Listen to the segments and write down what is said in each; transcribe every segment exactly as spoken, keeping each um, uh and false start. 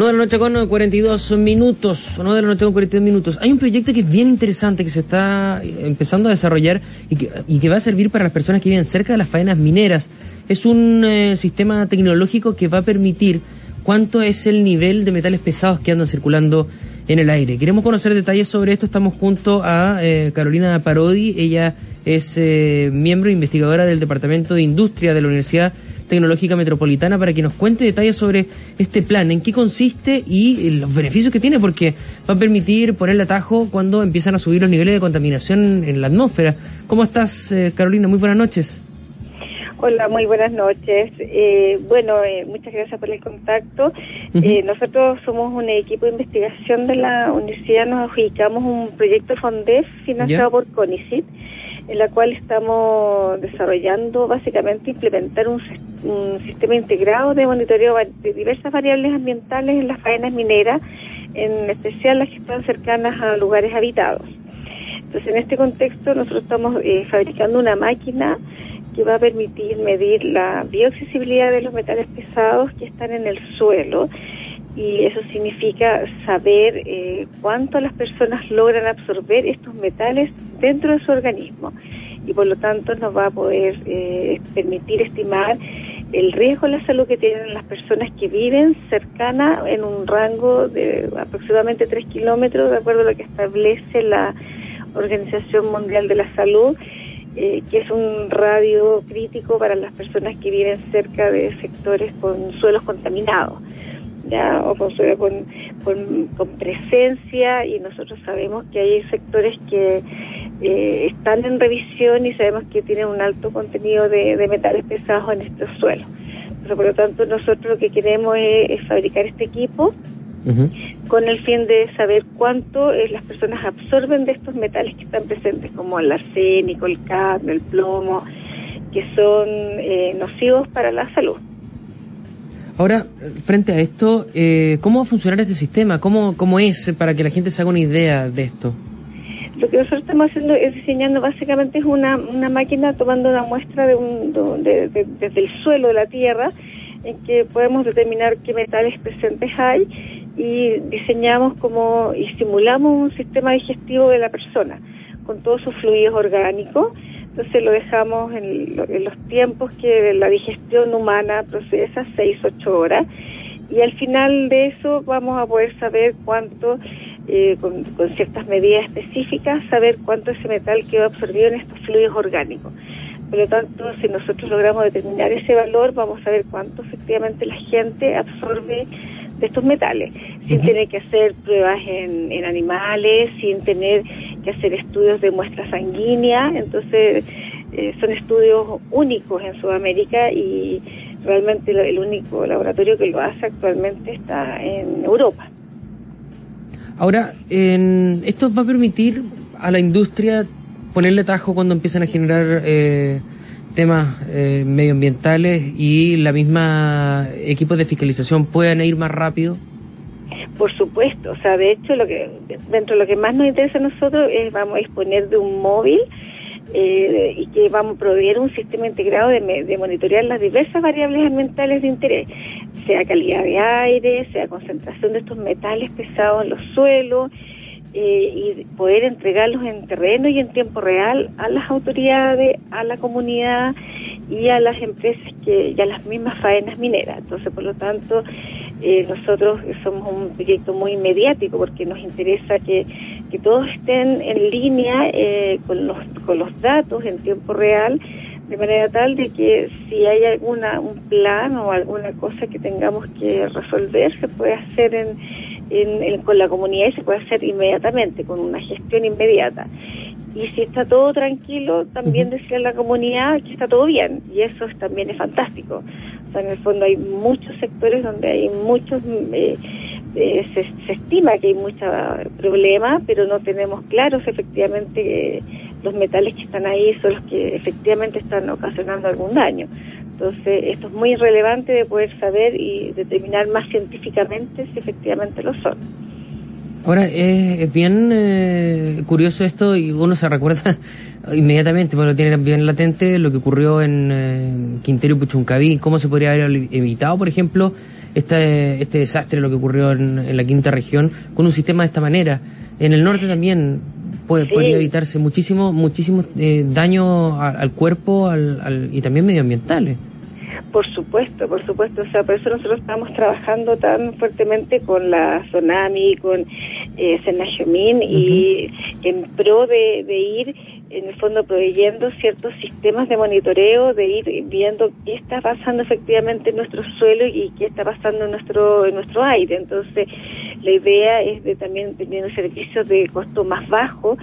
nueve de la noche con cuarenta y dos minutos, nueve de la noche con cuarenta y dos minutos. Hay un proyecto que es bien interesante, que se está empezando a desarrollar y que, y que va a servir para las personas que viven cerca de las faenas mineras. Es un eh, sistema tecnológico que va a permitir cuánto es el nivel de metales pesados que andan circulando en el aire. Queremos conocer detalles sobre esto. Estamos junto a eh, Carolina Parodi. Ella es eh, miembro e investigadora del Departamento de Industria de la Universidad Tecnológica Metropolitana, para que nos cuente detalles sobre este plan, en qué consiste y los beneficios que tiene, porque va a permitir ponerle atajo cuando empiezan a subir los niveles de contaminación en la atmósfera. ¿Cómo estás, eh, Carolina? Muy buenas noches. Hola, muy buenas noches. Eh, bueno, eh, muchas gracias por el contacto. Uh-huh. Eh, nosotros somos un equipo de investigación de la universidad, nos adjudicamos un proyecto FONDEF financiado ¿Ya? por CONICIT, en la cual estamos desarrollando básicamente implementar un, un sistema integrado de monitoreo de diversas variables ambientales en las faenas mineras, en especial las que están cercanas a lugares habitados. Entonces, en este contexto, nosotros estamos eh, fabricando una máquina que va a permitir medir la bioaccesibilidad de los metales pesados que están en el suelo, y eso significa saber eh, cuánto las personas logran absorber estos metales dentro de su organismo, y por lo tanto nos va a poder eh, permitir estimar el riesgo a la salud que tienen las personas que viven cercana en un rango de aproximadamente tres kilómetros, de acuerdo a lo que establece la Organización Mundial de la Salud, eh, que es un radio crítico para las personas que viven cerca de sectores con suelos contaminados, ya, o con, con, con, con presencia, y nosotros sabemos que hay sectores que eh, están en revisión y sabemos que tienen un alto contenido de, de metales pesados en estos suelos. Entonces, por lo tanto, nosotros lo que queremos es, es fabricar este equipo uh-huh. con el fin de saber cuánto eh, las personas absorben de estos metales que están presentes, como el arsénico, el cadmio, el plomo, que son eh, nocivos para la salud. Ahora, frente a esto, eh, ¿cómo va a funcionar este sistema? ¿Cómo, cómo es, para que la gente se haga una idea de esto? Lo que nosotros estamos haciendo es diseñando básicamente es una, una máquina tomando una muestra de un, de, de, desde el suelo de la Tierra, en que podemos determinar qué metales presentes hay, y diseñamos como y simulamos un sistema digestivo de la persona con todos sus fluidos orgánicos. Entonces lo dejamos en, en los tiempos que la digestión humana procesa, seis, ocho horas, y al final de eso vamos a poder saber cuánto, eh, con, con ciertas medidas específicas, saber cuánto ese metal quedó absorbido en estos fluidos orgánicos. Por lo tanto, si nosotros logramos determinar ese valor, vamos a saber cuánto efectivamente la gente absorbe de estos metales, sin uh-huh. tener que hacer pruebas en, en animales, sin tener que hacer estudios de muestra sanguínea. Entonces, eh, son estudios únicos en Sudamérica, y realmente el único laboratorio que lo hace actualmente está en Europa. Ahora, en, esto va a permitir a la industria ponerle tajo cuando empiezan a generar eh, temas eh, medioambientales, y la misma equipos de fiscalización puedan ir más rápido. Por supuesto, o sea, de hecho, lo que dentro de lo que más nos interesa a nosotros es vamos a disponer de un móvil eh, y que vamos a proveer un sistema integrado de, de monitorear las diversas variables ambientales de interés, sea calidad de aire, sea concentración de estos metales pesados en los suelos, eh, y poder entregarlos en terreno y en tiempo real a las autoridades, a la comunidad y a las empresas que y a las mismas faenas mineras. Entonces, por lo tanto, eh, nosotros somos un proyecto muy mediático, porque nos interesa que, que todos estén en línea eh, con los con los datos en tiempo real, de manera tal de que si hay alguna un plan o alguna cosa que tengamos que resolver, se puede hacer en, en, en con la comunidad, y se puede hacer inmediatamente, con una gestión inmediata. Y si está todo tranquilo, también uh-huh. decirle a la comunidad que está todo bien, y eso es, también es fantástico. O sea, en el fondo hay muchos sectores donde hay muchos, eh, eh, se, se estima que hay muchos problemas, pero no tenemos claros efectivamente eh, los metales que están ahí son los que efectivamente están ocasionando algún daño. Entonces, esto es muy relevante de poder saber y determinar más científicamente si efectivamente lo son. Ahora, eh, es bien eh, curioso esto, y uno se recuerda inmediatamente, porque lo tiene bien latente, lo que ocurrió en eh, Quintero y Puchuncaví. ¿Cómo se podría haber evitado, por ejemplo, este, este desastre, lo que ocurrió en, en la quinta región, con un sistema de esta manera. En el norte también puede, sí. podría evitarse muchísimo, muchísimo eh, daño a, al cuerpo al, al, y también medioambientales. Por supuesto, por supuesto, o sea, por eso nosotros estamos trabajando tan fuertemente con la Sonami, con eh, Senajomín, uh-huh. y en pro de, de ir, en el fondo, proveyendo ciertos sistemas de monitoreo, de ir viendo qué está pasando efectivamente en nuestro suelo y qué está pasando en nuestro en nuestro aire. Entonces, la idea es de también tener servicios de costo más bajo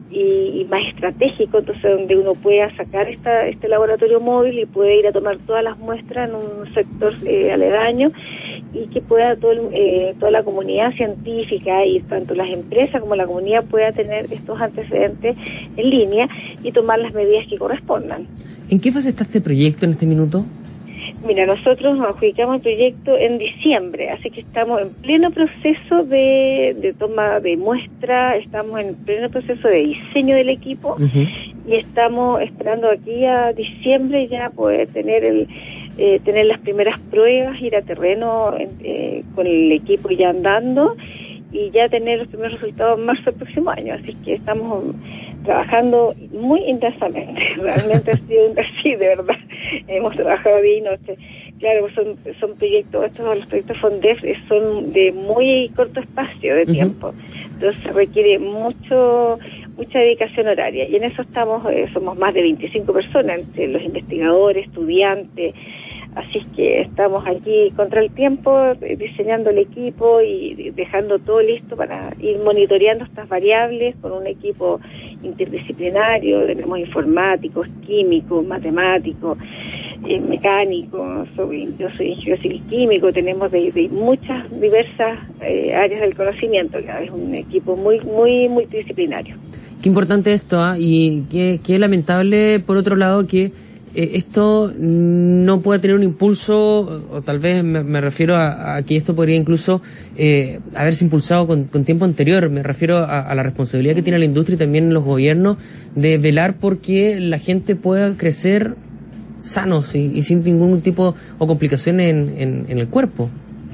y, y más estratégico, entonces donde uno pueda sacar esta, este laboratorio móvil y puede ir a tomar todas las muestras en un sector eh, aledaño, y que pueda todo el, eh, toda la comunidad científica y tanto las empresas como la comunidad pueda tener estos antecedentes en línea y tomar las medidas que correspondan. ¿En qué fase está este proyecto en este minuto? Mira, nosotros nos adjudicamos el proyecto en diciembre, así que estamos en pleno proceso de, de toma de muestra, estamos en pleno proceso de diseño del equipo, uh-huh. y estamos esperando aquí a diciembre ya poder tener el eh, tener las primeras pruebas, ir a terreno eh, con el equipo ya andando y ya tener los primeros resultados en marzo del próximo año, así que estamos trabajando muy intensamente, realmente ha sido un así, de verdad, hemos trabajado día y noche. Claro, son son proyectos, estos los proyectos FONDEF son de muy corto espacio de tiempo, uh-huh. entonces requiere mucho mucha dedicación horaria, y en eso estamos, eh, somos más de veinticinco personas, entre los investigadores, estudiantes, así que estamos aquí contra el tiempo, diseñando el equipo y dejando todo listo para ir monitoreando estas variables con un equipo interdisciplinario. Tenemos informáticos, químicos, matemáticos, eh, mecánicos, soy, yo soy ingeniero civil químico, tenemos de, de muchas diversas eh, áreas del conocimiento, es un equipo muy, muy multidisciplinario. Qué importante esto, ¿eh? Y qué, qué lamentable, por otro lado, que Eh, esto no puede tener un impulso, o, o tal vez me, me refiero a, a que esto podría incluso eh, haberse impulsado con, con tiempo anterior. Me refiero a, a la responsabilidad que tiene la industria y también los gobiernos de velar porque la gente pueda crecer sanos y, y sin ningún tipo o complicación en, en, en el cuerpo.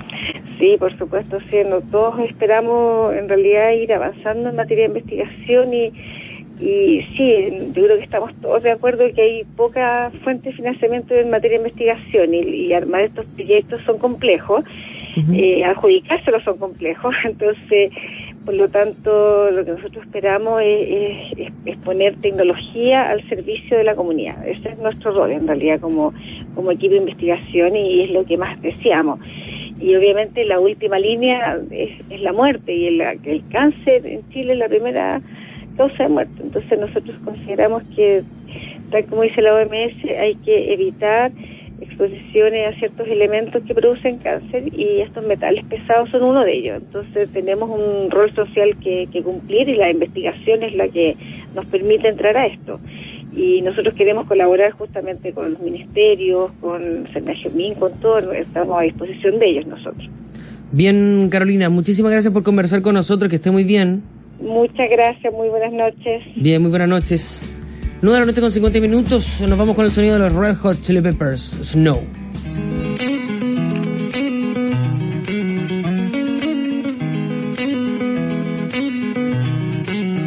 Sí, por supuesto, sí, no, todos esperamos en realidad ir avanzando en materia de investigación y Y sí, yo creo que estamos todos de acuerdo que hay poca fuente de financiamiento en materia de investigación y, y armar estos proyectos son complejos, uh-huh. eh, adjudicárselos son complejos, entonces, por lo tanto, lo que nosotros esperamos es, es, es poner tecnología al servicio de la comunidad. Ese es nuestro rol, en realidad, como, como equipo de investigación, y es lo que más deseamos. Y obviamente la última línea es, es la muerte, y el, el cáncer en Chile es la primera causa de muerte. Entonces nosotros consideramos que, tal como dice la O M S, hay que evitar exposiciones a ciertos elementos que producen cáncer, y estos metales pesados son uno de ellos. Entonces tenemos un rol social que, que cumplir, y la investigación es la que nos permite entrar a esto. Y nosotros queremos colaborar justamente con los ministerios, con Senajomín, con todo, estamos a disposición de ellos nosotros. Bien, Carolina, muchísimas gracias por conversar con nosotros, que esté muy bien. Muchas gracias, muy buenas noches. Bien, muy buenas noches. nueve de la noche con cincuenta minutos, nos vamos con el sonido de los Red Hot Chili Peppers, Snow.